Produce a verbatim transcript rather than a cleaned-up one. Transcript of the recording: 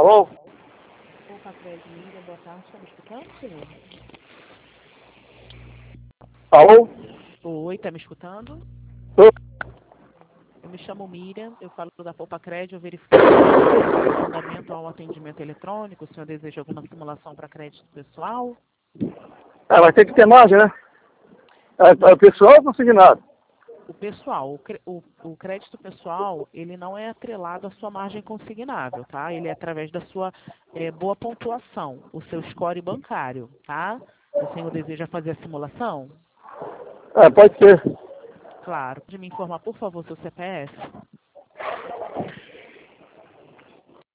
Alô? Opa, Crédito Miriam, boa tarde. Está me escutando, senhor? Alô? Oi, está me escutando? Tô. Eu me chamo Miriam, eu falo da Poupa Crédito, eu verifiquei o fundamento ao atendimento eletrônico. O senhor deseja alguma simulação para crédito pessoal? Ah, vai ter que ter margem, né? É, é pessoal ou consignado? O pessoal, o, cre- o, o crédito pessoal, ele não é atrelado à sua margem consignável, tá? Ele é através da sua eh, boa pontuação, o seu score bancário, tá? O senhor deseja fazer a simulação? É, pode ser. Claro. Pode me informar, por favor, seu C P F?